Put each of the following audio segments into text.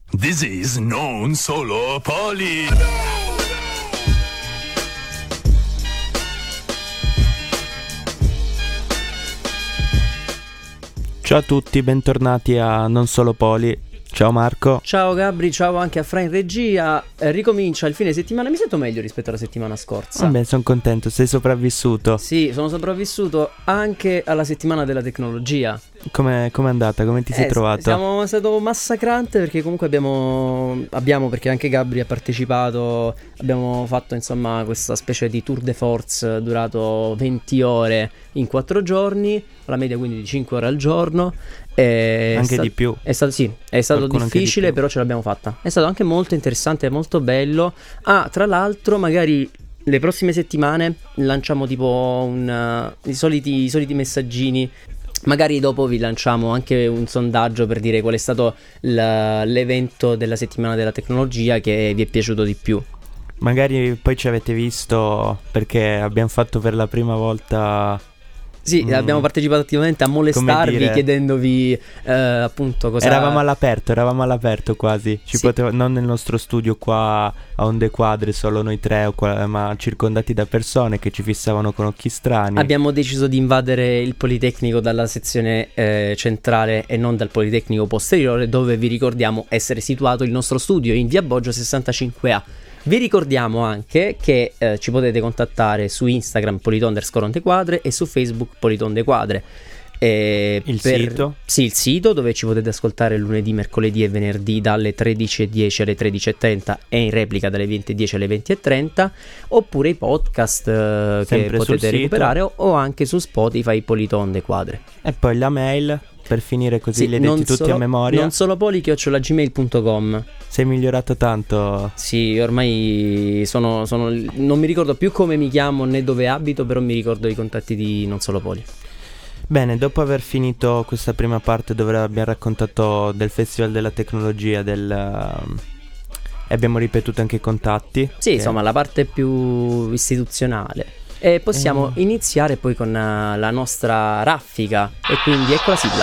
This is Non Solo Poli. Ciao a tutti, bentornati a Non Solo Poli. Ciao Marco. Ciao Gabri, ciao anche a Fra in regia. Ricomincia il fine settimana, mi sento meglio rispetto alla settimana scorsa. Vabbè, sono contento, sei sopravvissuto. Sì, sono sopravvissuto anche alla settimana della tecnologia. Com'è andata? Come ti sei trovato? È stato massacrante perché comunque abbiamo perché anche Gabri ha partecipato. Abbiamo fatto insomma questa specie di tour de force durato 20 ore in 4 giorni, alla media quindi di 5 ore al giorno. Anche di più. È stato difficile, però ce l'abbiamo fatta. È stato anche molto interessante, molto bello. Tra l'altro magari le prossime settimane lanciamo tipo i soliti messaggini. Magari dopo vi lanciamo anche un sondaggio per dire qual è stato l'evento della settimana della tecnologia che vi è piaciuto di più. Magari poi ci avete visto perché abbiamo fatto per la prima volta... Sì, abbiamo partecipato attivamente a molestarvi chiedendovi appunto cosa... Eravamo all'aperto quasi. Sì. Non nel nostro studio qua a onde quadre, solo noi tre, ma circondati da persone che ci fissavano con occhi strani. Abbiamo deciso di invadere il Politecnico dalla sezione centrale e non dal Politecnico posteriore, dove vi ricordiamo essere situato il nostro studio in via Boggio 65A. Vi ricordiamo anche che ci potete contattare su Instagram Polit_ondequadre e su Facebook Polit_ondequadre. Sito? Sì, il sito dove ci potete ascoltare lunedì, mercoledì e venerdì dalle 13:10 alle 13:30 e in replica dalle 20:10 alle 20:30, oppure i podcast che potete recuperare o anche su Spotify Polit_ondequadre. E poi la mail, per finire così li hai detti tutti a memoria. Non solo poli@gmail.com. Sei migliorato tanto. Sì, ormai non mi ricordo più come mi chiamo né dove abito, però mi ricordo i contatti di Non Solo Poli. Bene, dopo aver finito questa prima parte dove abbiamo raccontato del Festival della Tecnologia e abbiamo ripetuto anche i contatti. Sì, insomma, la parte più istituzionale. E possiamo iniziare poi con la nostra raffica. E quindi ecco la sigla.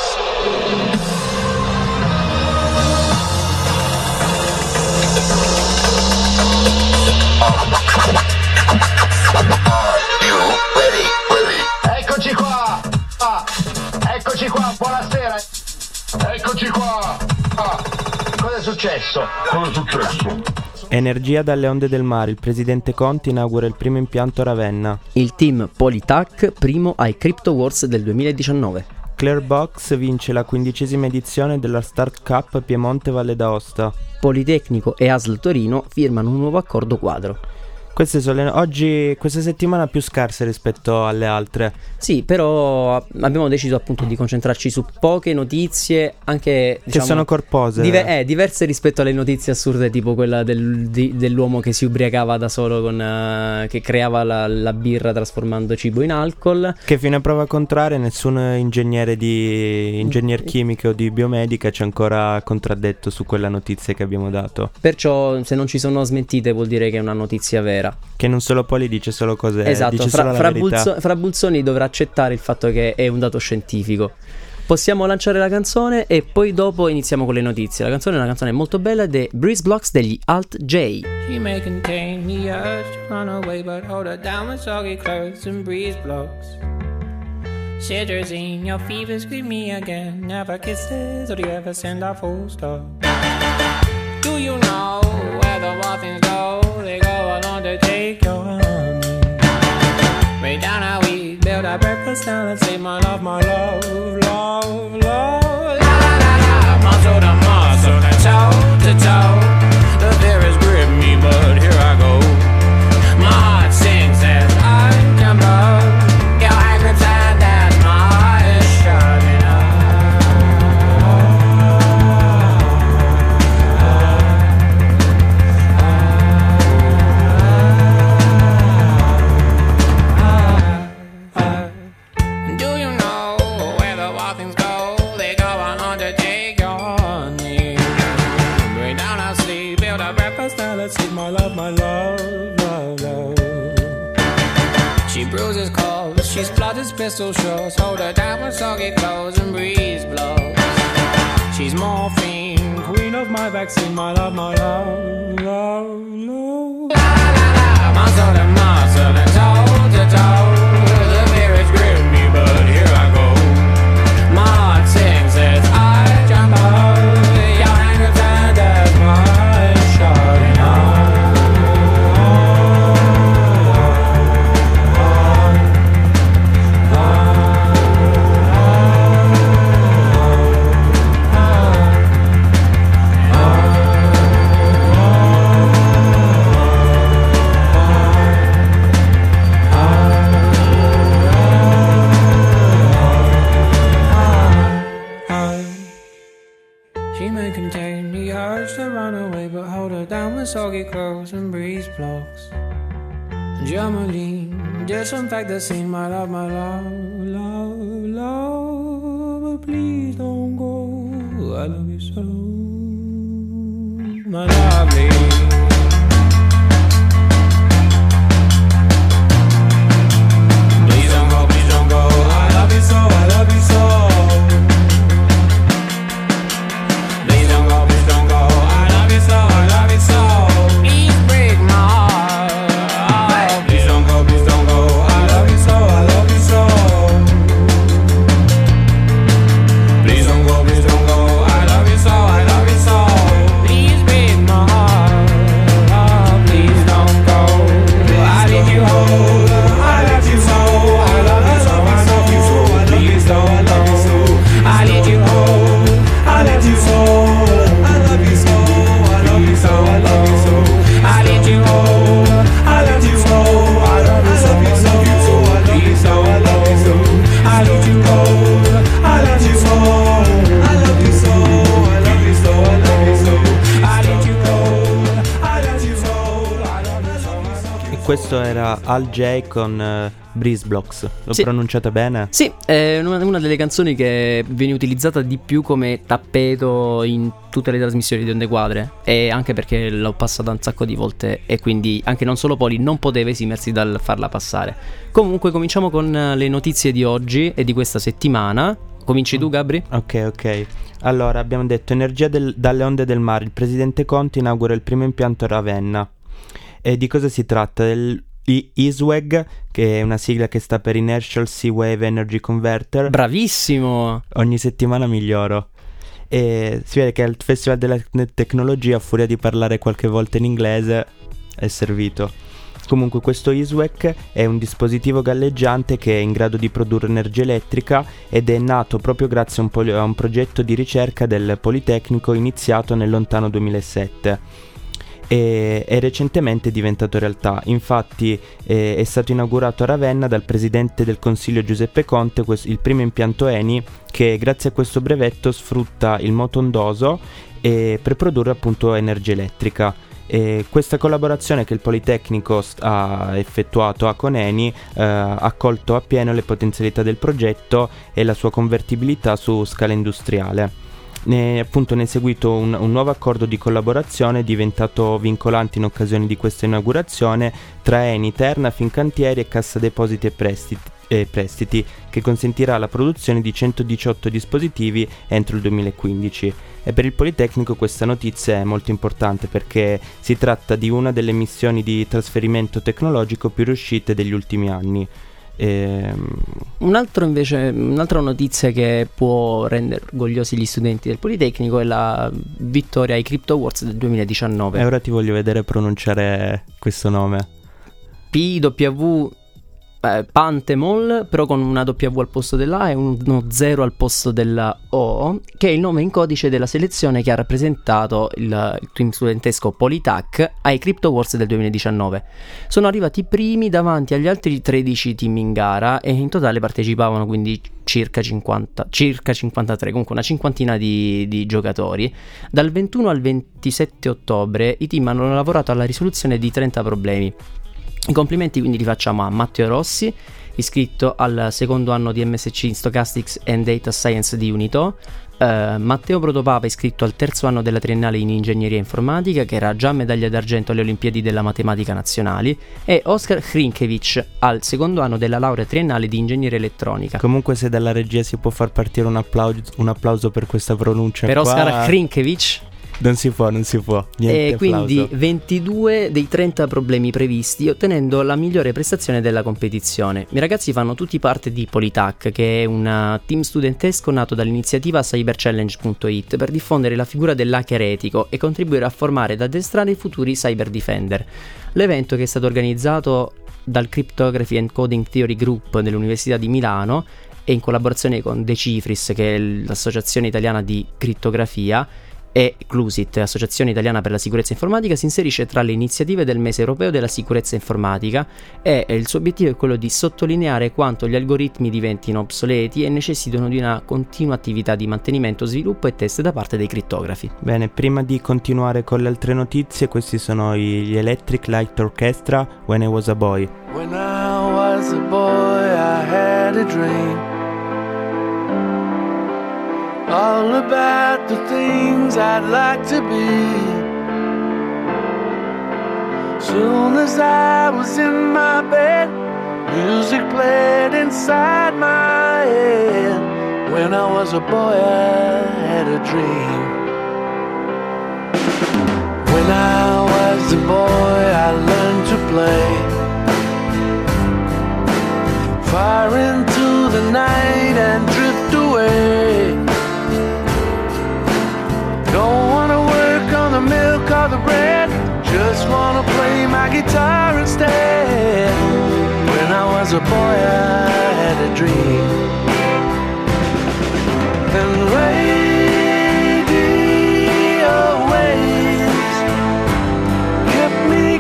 Eccoci qua, buonasera. Eccoci qua. Cosa è successo? Energia dalle onde del mare. Il presidente Conte inaugura il primo impianto a Ravenna. Il team Politac primo ai Crypto Wars del 2019. Clearbox vince la 15ª edizione della Start Cup Piemonte Valle d'Aosta. Politecnico e ASL Torino firmano un nuovo accordo quadro. Queste sono questa settimana più scarse rispetto alle altre. Sì, però abbiamo deciso appunto di concentrarci su poche notizie, anche che sono corpose, diverse rispetto alle notizie assurde, tipo quella dell'uomo che si ubriacava da solo che creava la birra trasformando cibo in alcol. Che fino a prova contraria nessun ingegner chimico o di biomedica ci ha ancora contraddetto su quella notizia che abbiamo dato. Perciò se non ci sono smentite vuol dire che è una notizia vera. Che Non Solo Poli dice solo cose, esatto, dice solo la verità. Fra Bulzoni dovrà accettare il fatto che è un dato scientifico. Possiamo lanciare la canzone e poi dopo iniziamo con le notizie. La canzone è una canzone molto bella ed è Breeze Blocks degli Alt J. She may contain the urge to run away, but hold her down with soggy clothes and breeze blocks. Shivers in your fever, scream me again. Never kisses, or do you ever send a full stop? Do you know where the muffins go? They go along to take your honey. Way down how we build our breakfast down and say my love, love, love. La la la la, muscle to muscle and toe to toe. The fear has gripped me, but here I go. My heart sings as I jump up. Your angry time as my heart is shining up. She splutters pistol shots, hold her down with soggy clothes and breeze blows. She's morphine queen. queen of my vaccine, my love, my love, love, love. La la la, muscle and toe to toe. The fear is gripping me, but here I go. My heart sings as I jump out. Your hand is tied as my shouting out. Soggy clothes and breeze blocks. Germaline, disinfect the scene, my love, love, love. But please don't go. I love you so, my lovely. Please don't go. I love you so, I love you so. Please don't go, I love you so, I love you so. Please break my heart. Please don't go, I love you so, I love you so. Please don't go, I love you so, I love you so. Please break my heart. Please don't go. I need you hold. I love you so, I love you so, I love you so. Please don't go. I need you hold. I love you so, I love you so, I love you so, I love you so. I need you hold. I love you so, I love you so, I love you so, I love you so, I love you so. I need you hold. I love you so, I love you so, I love you so, I love you so. I need you hold. I love you so, I love you so, I love you so. E questo era Al J con Breeze Blocks. L'ho pronunciata bene? Sì, è una delle canzoni che viene utilizzata di più come tappeto in tutte le trasmissioni di Onde Quadre, e anche perché l'ho passata un sacco di volte e quindi anche non solo Poli non poteva esimersi dal farla passare. Comunque cominciamo con le notizie di oggi e di questa settimana. Cominci tu, Gabri? Ok. Allora, abbiamo detto energia dalle onde del mare. Il presidente Conte inaugura il primo impianto a Ravenna. E di cosa si tratta? ISWEG, che è una sigla che sta per Inertial Sea Wave Energy Converter. Bravissimo! Ogni settimana miglioro. E si vede che al Festival della Tecnologia, a furia di parlare qualche volta in inglese, è servito. Comunque questo ISWEG è un dispositivo galleggiante che è in grado di produrre energia elettrica ed è nato proprio grazie a un progetto di ricerca del Politecnico iniziato nel lontano 2007. E recentemente è diventato realtà. Infatti è stato inaugurato a Ravenna dal presidente del Consiglio Giuseppe Conte il primo impianto Eni che grazie a questo brevetto sfrutta il moto ondoso per produrre appunto energia elettrica. E questa collaborazione che il Politecnico ha effettuato con Eni ha colto appieno le potenzialità del progetto e la sua convertibilità su scala industriale. Ne è seguito un nuovo accordo di collaborazione diventato vincolante in occasione di questa inaugurazione tra Eni, Terna, Fincantieri e Cassa Depositi e Prestiti, che consentirà la produzione di 118 dispositivi entro il 2015. E per il Politecnico questa notizia è molto importante perché si tratta di una delle missioni di trasferimento tecnologico più riuscite degli ultimi anni. Un'altra notizia che può rendere orgogliosi gli studenti del Politecnico è la vittoria ai Crypto Awards del 2019. E ora ti voglio vedere pronunciare questo nome. PW Pantemol, però con una W al posto della A e uno 0 al posto della O, che è il nome in codice della selezione che ha rappresentato il team studentesco Politac ai Crypto Awards del 2019. Sono arrivati primi davanti agli altri 13 team in gara e in totale partecipavano quindi circa 53, comunque una cinquantina di giocatori. Dal 21 al 27 ottobre i team hanno lavorato alla risoluzione di 30 problemi. I complimenti quindi li facciamo a Matteo Rossi, iscritto al secondo anno di MSc in Stochastics and Data Science di Unito, Matteo Protopapa, iscritto al terzo anno della triennale in Ingegneria Informatica, che era già medaglia d'argento alle Olimpiadi della Matematica Nazionali, e Oskar Hrinkevic al secondo anno della laurea triennale di Ingegneria Elettronica. Comunque se dalla regia si può far partire un applauso per questa pronuncia per qua. Oskar Hrinkevic. Non si può. Niente e quindi applauso. 22 dei 30 problemi previsti, ottenendo la migliore prestazione della competizione. I ragazzi fanno tutti parte di Polytac, che è un team studentesco nato dall'iniziativa cyberchallenge.it per diffondere la figura dell'hacker etico e contribuire a formare ed addestrare i futuri cyber defender. L'evento, che è stato organizzato dal Cryptography and Coding Theory Group dell'Università di Milano e in collaborazione con Decifris, che è l'associazione italiana di crittografia, e Clusit, Associazione Italiana per la Sicurezza Informatica, si inserisce tra le iniziative del Mese Europeo della Sicurezza Informatica e il suo obiettivo è quello di sottolineare quanto gli algoritmi diventino obsoleti e necessitano di una continua attività di mantenimento, sviluppo e test da parte dei crittografi. Bene, prima di continuare con le altre notizie, questi sono gli Electric Light Orchestra, When I Was a Boy. When I was a boy I had a dream, all about the things I'd like to be. Soon as I was in my bed, music played inside my head. When I was a boy I had a dream. When I was a boy I learned to play, far into the night and drift away. Don't wanna work on the milk or the bread, just wanna play my guitar instead. When I was a boy I had a dream, and radio waves kept me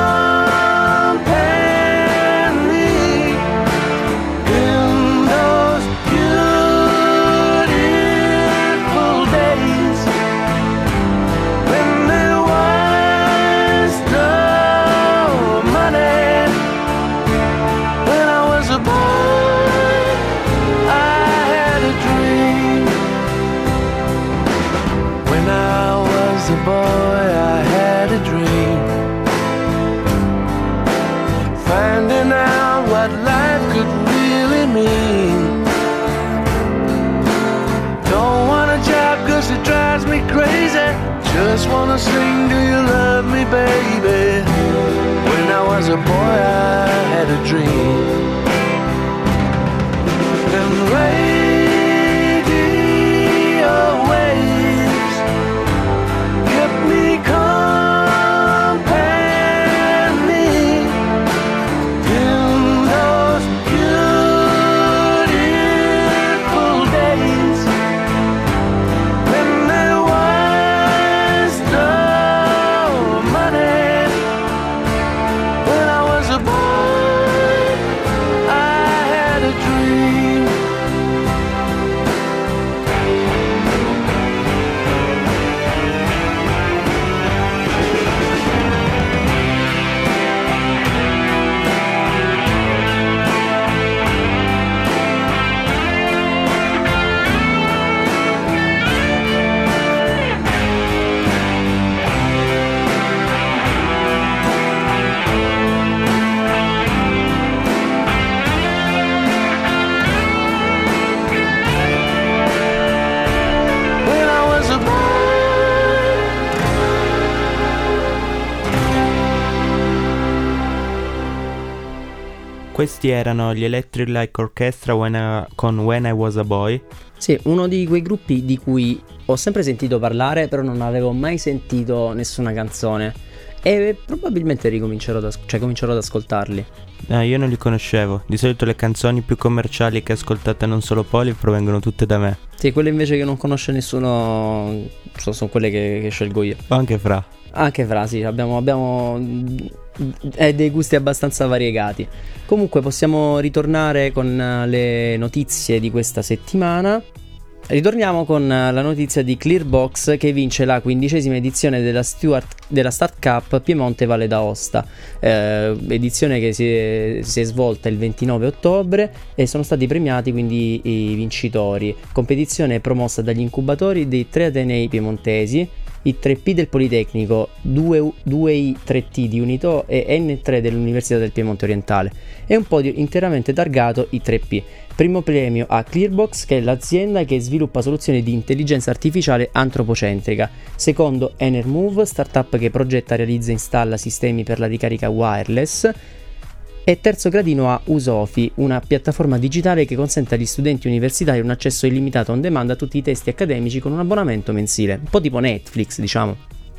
company in those beautiful days when there was no money. When I was a boy I had a dream. When I was a boy I had a dream, finding out what life could really mean. Don't want a job 'cause it drives me crazy, just wanna sing do you love me baby. When I was a boy I had a dream, and radio waves kept me company in those beautiful days when there was no money. When I was a boy I had a dream. When I was a boy. Questi erano gli Electric Light Orchestra con When I Was a Boy. Sì, uno di quei gruppi di cui ho sempre sentito parlare, però non avevo mai sentito nessuna canzone. E probabilmente comincerò ad ascoltarli. Io non li conoscevo. Di solito le canzoni più commerciali che ascoltate non solo Poli provengono tutte da me. Sì, quelle invece che non conosce nessuno sono quelle che scelgo io. O anche Fra. Anche Fra, sì, abbiamo dei gusti abbastanza variegati. Comunque possiamo ritornare con le notizie di questa settimana. Ritorniamo con la notizia di Clearbox, che vince la 15ª edizione della Start Cup Piemonte Valle d'Aosta, edizione che si è svolta il 29 ottobre e sono stati premiati quindi i vincitori. Competizione promossa dagli incubatori dei 3 atenei piemontesi i 3P del Politecnico, 2I 3T di Unitò e N3 dell'Università del Piemonte Orientale. È un podio interamente targato i 3P. Primo premio a Clearbox, che è l'azienda che sviluppa soluzioni di intelligenza artificiale antropocentrica. Secondo Enermove, startup che progetta, realizza e installa sistemi per la ricarica wireless. E terzo gradino a Usofi, una piattaforma digitale che consente agli studenti universitari un accesso illimitato on demand a tutti i testi accademici con un abbonamento mensile, un po' tipo Netflix, diciamo.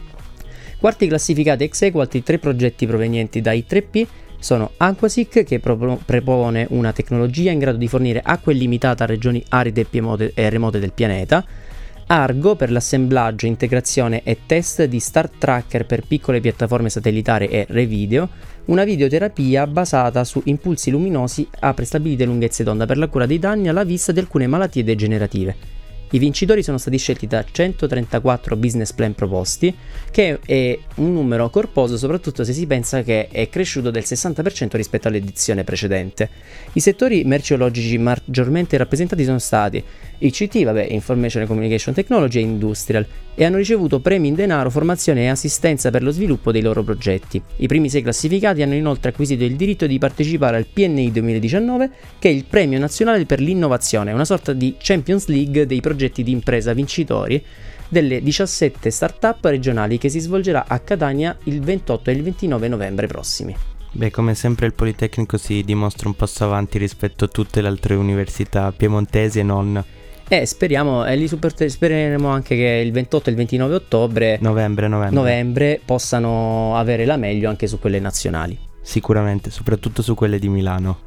Quarti classificati ex aequo altri 3 progetti provenienti dai 3P sono Aquasic, che propone una tecnologia in grado di fornire acqua illimitata a regioni aride e remote del pianeta. Argo, per l'assemblaggio, integrazione e test di Star Tracker per piccole piattaforme satellitari e Revideo, una videoterapia basata su impulsi luminosi a prestabilite lunghezze d'onda per la cura dei danni alla vista di alcune malattie degenerative. I vincitori sono stati scelti da 134 business plan proposti, che è un numero corposo soprattutto se si pensa che è cresciuto del 60% rispetto all'edizione precedente. I settori merceologici maggiormente rappresentati sono stati ICT, Information and Communication Technology e Industrial, e hanno ricevuto premi in denaro, formazione e assistenza per lo sviluppo dei loro progetti. I primi 6 classificati hanno inoltre acquisito il diritto di partecipare al PNI 2019, che è il premio nazionale per l'innovazione, una sorta di Champions League dei progetti di impresa vincitori delle 17 start-up regionali, che si svolgerà a Catania il 28 e il 29 novembre prossimi. Beh, come sempre il Politecnico si dimostra un passo avanti rispetto a tutte le altre università piemontesi e non. Speriamo, speriamo anche che il 28 e il 29 ottobre novembre possano avere la meglio anche su quelle nazionali. Sicuramente, soprattutto su quelle di Milano.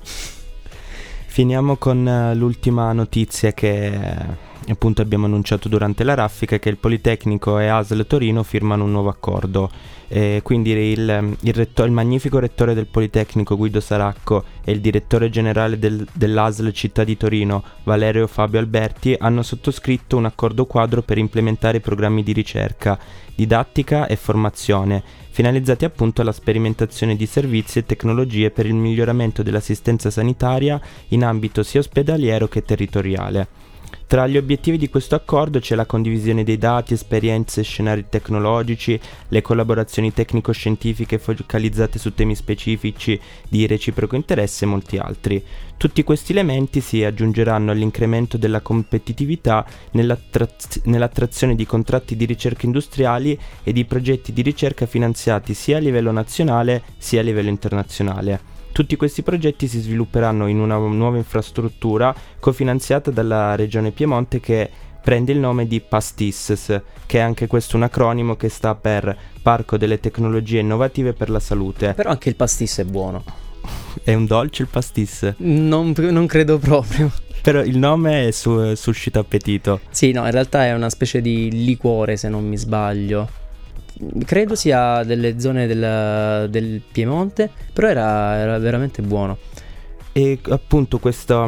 Finiamo con l'ultima notizia che appunto abbiamo annunciato durante la raffica, che il Politecnico e ASL Torino firmano un nuovo accordo. Quindi il magnifico rettore del Politecnico Guido Saracco e il direttore generale dell'ASL Città di Torino Valerio Fabio Alberti hanno sottoscritto un accordo quadro per implementare programmi di ricerca, didattica e formazione finalizzati appunto alla sperimentazione di servizi e tecnologie per il miglioramento dell'assistenza sanitaria in ambito sia ospedaliero che territoriale. Tra gli obiettivi di questo accordo c'è la condivisione dei dati, esperienze e scenari tecnologici, le collaborazioni tecnico-scientifiche focalizzate su temi specifici di reciproco interesse e molti altri. Tutti questi elementi si aggiungeranno all'incremento della competitività nell'attrazione di contratti di ricerca industriali e di progetti di ricerca finanziati sia a livello nazionale sia a livello internazionale. Tutti questi progetti si svilupperanno in una nuova infrastruttura cofinanziata dalla Regione Piemonte, che prende il nome di PASTISS, che è anche questo un acronimo che sta per Parco delle Tecnologie Innovative per la Salute. Però anche il pastis è buono. È un dolce il pastis? Non credo proprio. Però il nome suscita appetito. Sì, no, in realtà è una specie di liquore, se non mi sbaglio. Credo sia delle zone del Piemonte, però era veramente buono. E appunto questa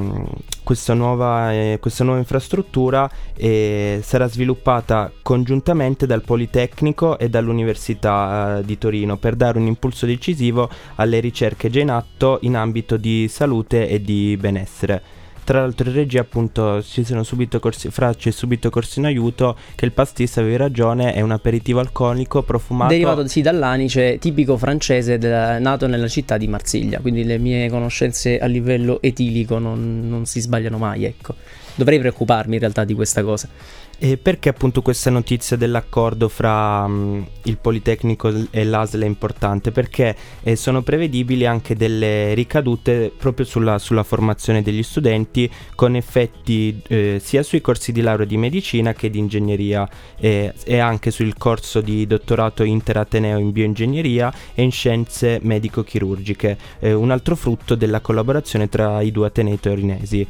nuova infrastruttura sarà sviluppata congiuntamente dal Politecnico e dall'Università di Torino per dare un impulso decisivo alle ricerche già in atto in ambito di salute e di benessere. Tra l'altro in regia appunto ci sono subito corsi in aiuto, che il pastis, avevi ragione, è un aperitivo alcolico profumato, derivato dall'anice tipico francese nato nella città di Marsiglia, quindi le mie conoscenze a livello etilico non si sbagliano mai, ecco. Dovrei preoccuparmi in realtà di questa cosa. E perché appunto questa notizia dell'accordo fra il Politecnico e l'ASL è importante? Perché sono prevedibili anche delle ricadute proprio sulla formazione degli studenti, con effetti sia sui corsi di laurea di medicina che di ingegneria, e anche sul corso di dottorato interateneo in bioingegneria e in scienze medico-chirurgiche, un altro frutto della collaborazione tra i due atenei torinesi.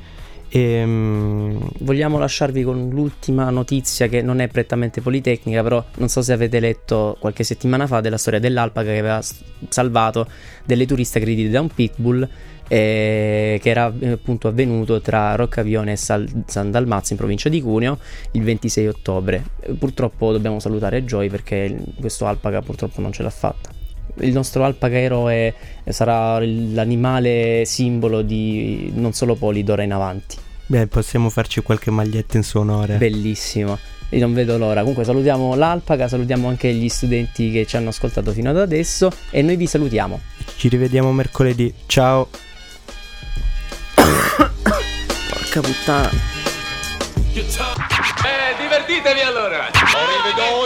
Vogliamo lasciarvi con l'ultima notizia, che non è prettamente politecnica, però non so se avete letto qualche settimana fa della storia dell'alpaca che aveva salvato delle turiste aggredite da un pitbull, che era appunto avvenuto tra Roccavione e San Dalmazzo in provincia di Cuneo il 26 ottobre. Purtroppo dobbiamo salutare Joy, perché questo alpaca purtroppo non ce l'ha fatta. Il nostro alpaca eroe sarà l'animale simbolo di non solo Poli d'ora in avanti. Beh, possiamo farci qualche maglietta in suo onore. Bellissimo. E non vedo l'ora. Comunque salutiamo l'Alpaca, salutiamo anche gli studenti che ci hanno ascoltato fino ad adesso e noi vi salutiamo. Ci rivediamo mercoledì. Ciao. Porca puttana. Divertitevi allora. Arrivederci.